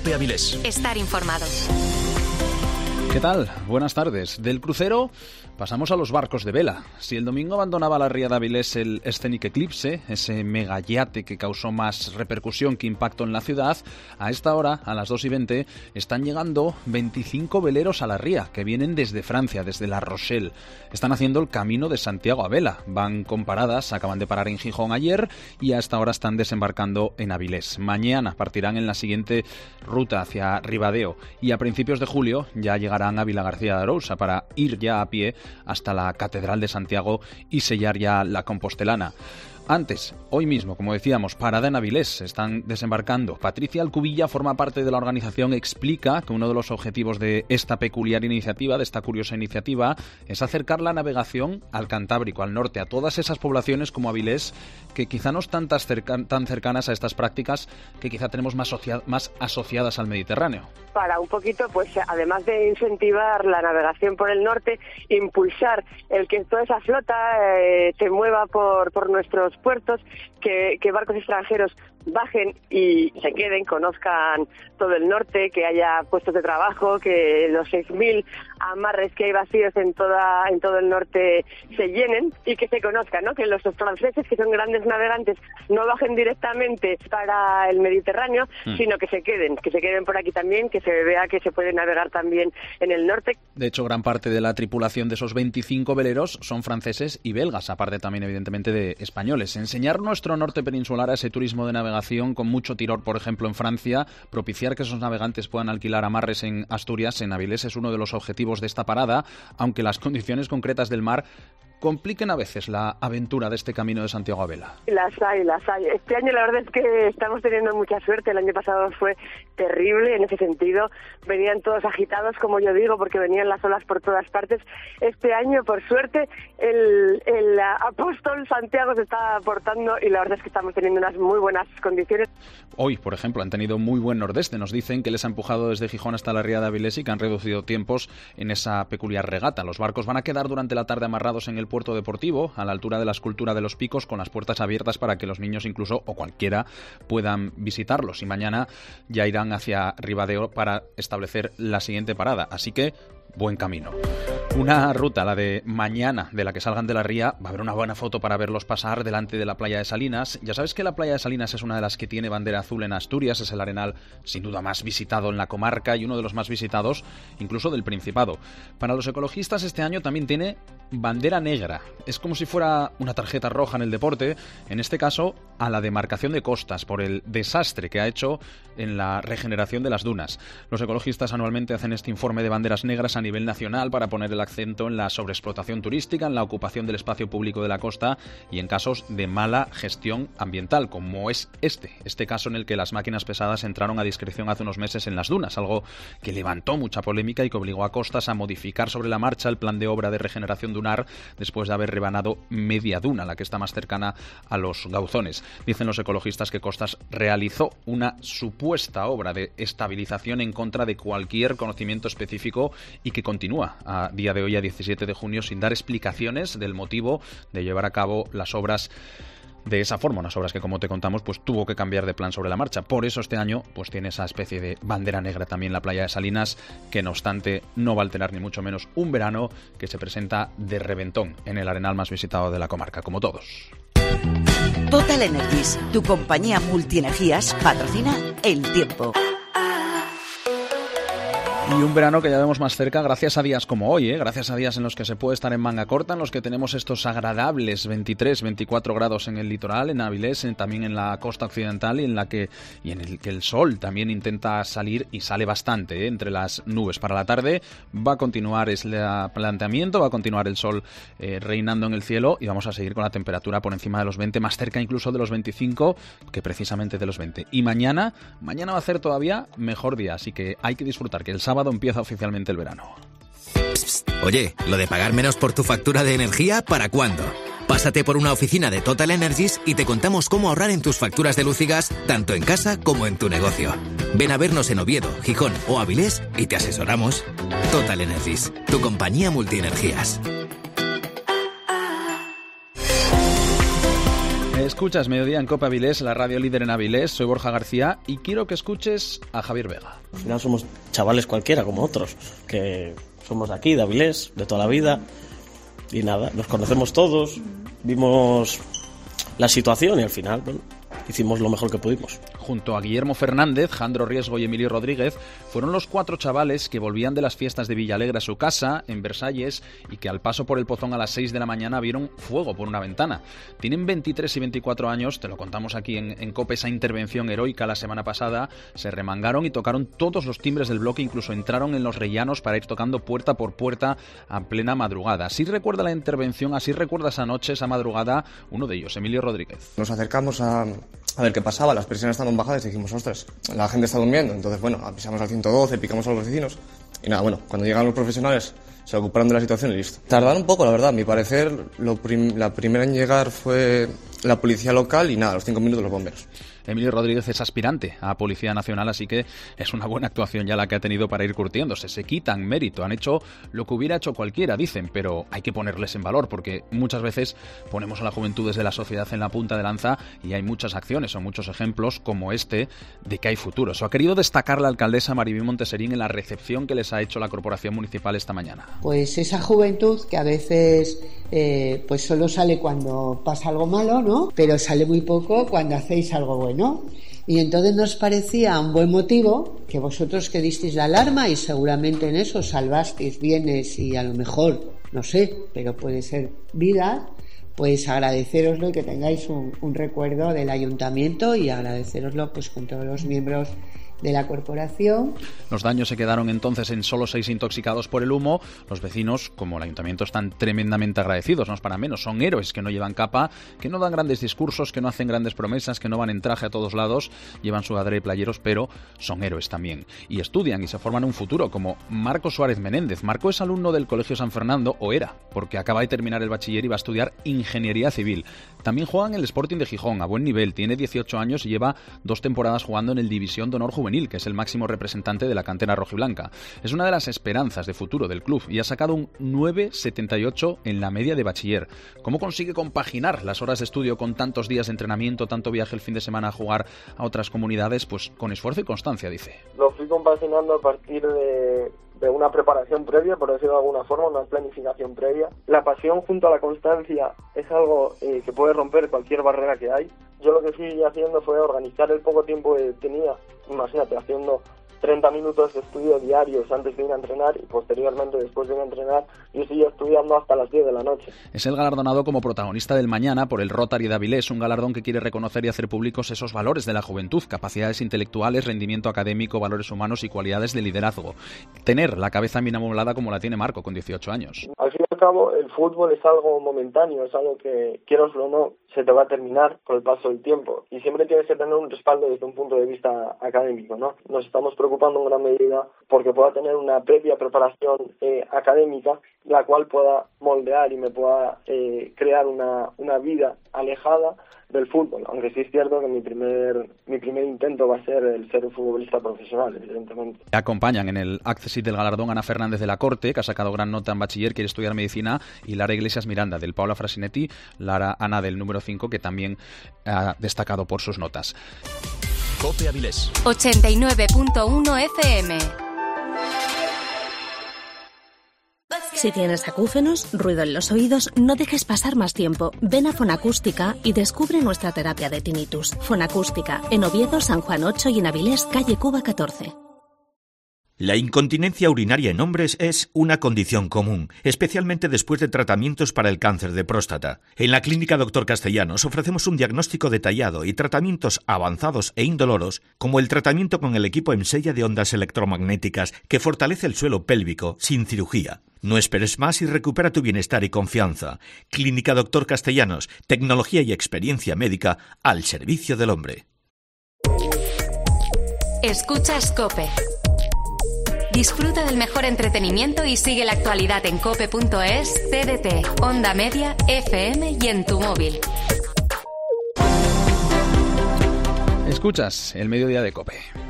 Cope Avilés. Estar informado. ¿Qué tal? Buenas tardes. Del crucero pasamos a los barcos de vela. Si el domingo abandonaba la ría de Avilés el Scenic Eclipse, ese megayate que causó más repercusión que impacto en la ciudad, a esta hora, a las 2:20, están llegando 25 veleros a la ría, que vienen desde Francia, desde La Rochelle. Están haciendo el camino de Santiago a vela. Van con paradas, acaban de parar en Gijón ayer y a esta hora están desembarcando en Avilés. Mañana partirán en la siguiente ruta hacia Ribadeo y a principios de julio ya llegarán a Vilagarcía de Arousa para ir ya a pie hasta la Catedral de Santiago y sellar ya la Compostelana. Antes, hoy mismo, como decíamos, parada en Avilés, están desembarcando. Patricia Alcubilla forma parte de la organización, explica que uno de los objetivos de esta peculiar iniciativa, de esta curiosa iniciativa, es acercar la navegación al Cantábrico, al norte, a todas esas poblaciones como Avilés, que quizá no están tan cercanas a estas prácticas, que quizá tenemos más asociadas al Mediterráneo. Para un poquito, pues además de incentivar la navegación por el norte, impulsar el que toda esa flota se mueva por nuestros puertos, que barcos extranjeros bajen y se queden, conozcan todo el norte, que haya puestos de trabajo, que los 6.000 amarres que hay vacíos en todo el norte se llenen y que se conozcan, ¿no? Que los franceses, que son grandes navegantes, no bajen directamente para el Mediterráneo, sino que se queden por aquí también, que se vea que se puede navegar también en el norte. De hecho, gran parte de la tripulación de esos 25 veleros son franceses y belgas, aparte también evidentemente de españoles. Enseñar nuestro norte peninsular a ese turismo de navegación con mucho tirón, por ejemplo, en Francia, propiciar que esos navegantes puedan alquilar amarres en Asturias, en Avilés, es uno de los objetivos de esta parada, aunque las condiciones concretas del mar compliquen a veces la aventura de este camino de Santiago a vela. Las hay. Este año la verdad es que estamos teniendo mucha suerte. El año pasado fue terrible en ese sentido. Venían todos agitados, como yo digo, porque venían las olas por todas partes. Este año, por suerte, el apóstol Santiago se está portando y la verdad es que estamos teniendo unas muy buenas condiciones. Hoy, por ejemplo, han tenido muy buen nordeste. Nos dicen que les ha empujado desde Gijón hasta la ría de Avilés y que han reducido tiempos en esa peculiar regata. Los barcos van a quedar durante la tarde amarrados en el puerto deportivo, a la altura de la escultura de los Picos, con las puertas abiertas para que los niños incluso, o cualquiera, puedan visitarlos. Y mañana ya irán hacia Ribadeo para establecer la siguiente parada. Así que, buen camino. Una ruta, la de mañana, de la que salgan de la ría, va a haber una buena foto para verlos pasar delante de la playa de Salinas. Ya sabes que la playa de Salinas es una de las que tiene bandera azul en Asturias, es el arenal sin duda más visitado en la comarca y uno de los más visitados incluso del Principado. Para los ecologistas este año también tiene bandera negra. Es como si fuera una tarjeta roja en el deporte, en este caso a la demarcación de costas por el desastre que ha hecho en la regeneración de las dunas. Los ecologistas anualmente hacen este informe de banderas negras a nivel nacional para poner el acento en la sobreexplotación turística, en la ocupación del espacio público de la costa y en casos de mala gestión ambiental, como es este caso en el que las máquinas pesadas entraron a discreción hace unos meses en las dunas, algo que levantó mucha polémica y que obligó a Costas a modificar sobre la marcha el plan de obra de regeneración dunar después de haber rebanado media duna, la que está más cercana a los Gauzones. Dicen los ecologistas que Costas realizó una supuesta obra de estabilización en contra de cualquier conocimiento específico y que continúa a día de hoy, a 17 de junio, sin dar explicaciones del motivo de llevar a cabo las obras de esa forma, unas obras que, como te contamos, pues tuvo que cambiar de plan sobre la marcha. Por eso este año pues tiene esa especie de bandera negra también la playa de Salinas, que no obstante no va a alterar ni mucho menos un verano que se presenta de reventón en el arenal más visitado de la comarca, como todos. Total Energies, tu compañía multienergías, patrocina El Tiempo. Y un verano que ya vemos más cerca gracias a días como hoy, gracias a días en los que se puede estar en manga corta, en los que tenemos estos agradables 23, 24 grados en el litoral, en Avilés, también en la costa occidental y en el que el sol también intenta salir y sale bastante entre las nubes. Para la tarde va a continuar el planteamiento, va a continuar el sol reinando en el cielo y vamos a seguir con la temperatura por encima de los 20, más cerca incluso de los 25 que precisamente de los 20. Y mañana va a ser todavía mejor día, así que hay que disfrutar que el sábado empieza oficialmente el verano. Oye, ¿lo de pagar menos por tu factura de energía, para cuándo? Pásate por una oficina de Total Energies y te contamos cómo ahorrar en tus facturas de luz y gas, tanto en casa como en tu negocio. Ven a vernos en Oviedo, Gijón o Avilés y te asesoramos. Total Energies, tu compañía multienergías. Escuchas Mediodía en COPE Avilés, la radio líder en Avilés. Soy Borja García y quiero que escuches a Javier Vega. Al final somos chavales cualquiera, como otros, que somos de aquí, de Avilés, de toda la vida. Y nada, nos conocemos todos, vimos la situación y al final, bueno, hicimos lo mejor que pudimos. Junto a Guillermo Fernández, Jandro Riesgo y Emilio Rodríguez, fueron los 4 chavales que volvían de las fiestas de Villalegre a su casa, en Versalles, y que al paso por el Pozón a las 6 de la mañana vieron fuego por una ventana. Tienen 23 y 24 años, te lo contamos aquí en COPE, esa intervención heroica la semana pasada. Se remangaron y tocaron todos los timbres del bloque, incluso entraron en los rellanos para ir tocando puerta por puerta a plena madrugada. Así recuerda la intervención, así recuerda esa noche, esa madrugada, uno de ellos, Emilio Rodríguez. Nos acercamos a ver qué pasaba, las presiones estaban bajadas y dijimos, ostras, la gente está durmiendo. Entonces, bueno, avisamos al 112, picamos a los vecinos y nada, bueno, cuando llegaron los profesionales se ocuparon de la situación y listo. Tardaron un poco, la verdad, a mi parecer, la primera en llegar fue la policía local y nada, a los 5 minutos los bomberos. Emilio Rodríguez es aspirante a Policía Nacional, así que es una buena actuación ya la que ha tenido para ir curtiéndose. Se quitan mérito, han hecho lo que hubiera hecho cualquiera, dicen, pero hay que ponerles en valor porque muchas veces ponemos a la juventud desde la sociedad en la punta de lanza y hay muchas acciones o muchos ejemplos como este de que hay futuro. Eso ha querido destacar la alcaldesa Maribel Monteserín en la recepción que les ha hecho la Corporación Municipal esta mañana. Pues esa juventud que a veces pues solo sale cuando pasa algo malo, ¿no? Pero sale muy poco cuando hacéis algo bueno. Y entonces nos parecía un buen motivo que vosotros que disteis la alarma y seguramente en eso salvasteis bienes y a lo mejor, no sé, pero puede ser vidas, pues agradeceroslo y que tengáis un recuerdo del ayuntamiento y agradeceroslo pues con todos los miembros de la corporación. Los daños se quedaron entonces en solo 6 intoxicados por el humo. Los vecinos, como el ayuntamiento, están tremendamente agradecidos, no es para menos. Son héroes que no llevan capa, que no dan grandes discursos, que no hacen grandes promesas, que no van en traje a todos lados, llevan sudadera y playeros, pero son héroes también. Y estudian y se forman un futuro, como Marco Suárez Menéndez. Marco es alumno del Colegio San Fernando, o era, porque acaba de terminar el bachiller y va a estudiar Ingeniería Civil. También juega en el Sporting de Gijón, a buen nivel. Tiene 18 años y lleva 2 temporadas jugando en el División de Honor Juvenil, que es el máximo representante de la cantera rojiblanca. Es una de las esperanzas de futuro del club y ha sacado un 9,78 en la media de bachiller. ¿Cómo consigue compaginar las horas de estudio con tantos días de entrenamiento, tanto viaje el fin de semana a jugar a otras comunidades? Pues con esfuerzo y constancia, dice. Lo fui compaginando a partir de una preparación previa, por decirlo de alguna forma, una planificación previa. La pasión junto a la constancia es algo que puede romper cualquier barrera que hay. Yo lo que fui haciendo fue organizar el poco tiempo que tenía, imagínate, haciendo 30 minutos de estudio diarios antes de ir a entrenar y posteriormente después de ir a entrenar yo seguía estudiando hasta las 10 de la noche. Es el galardonado como protagonista del mañana por el Rotary de Avilés, un galardón que quiere reconocer y hacer públicos esos valores de la juventud, capacidades intelectuales, rendimiento académico, valores humanos y cualidades de liderazgo. Tener la cabeza bien amoblada como la tiene Marco con 18 años. Al fin y al cabo el fútbol es algo momentáneo, es algo que quieras o no se te va a terminar con el paso del tiempo y siempre tienes que tener un respaldo desde un punto de vista académico, ¿no? Nos estamos preocupando en gran medida porque pueda tener una previa preparación académica, la cual pueda moldear y me pueda crear una vida alejada del fútbol, aunque sí es cierto que mi primer intento va a ser el ser un futbolista profesional, evidentemente. Acompañan en el accesit del galardón Ana Fernández de la Corte, que ha sacado gran nota en bachiller, quiere estudiar medicina, y Lara Iglesias Miranda del Paula Frasinetti, Ana del número 5, que también ha destacado por sus notas. COPE Avilés 89.1 FM. Si tienes acúfenos, ruido en los oídos, no dejes pasar más tiempo. Ven a Fonacústica y descubre nuestra terapia de tinnitus. Fonacústica, en Oviedo, San Juan 8 y en Avilés, calle Cuba 14. La incontinencia urinaria en hombres es una condición común, especialmente después de tratamientos para el cáncer de próstata. En la Clínica Dr. Castellanos ofrecemos un diagnóstico detallado y tratamientos avanzados e indoloros, como el tratamiento con el equipo Emsella de ondas electromagnéticas que fortalece el suelo pélvico sin cirugía. No esperes más y recupera tu bienestar y confianza. Clínica Dr. Castellanos, tecnología y experiencia médica al servicio del hombre. Escuchas COPE. Disfruta del mejor entretenimiento y sigue la actualidad en cope.es, TDT, Onda Media, FM y en tu móvil. Escuchas el mediodía de COPE.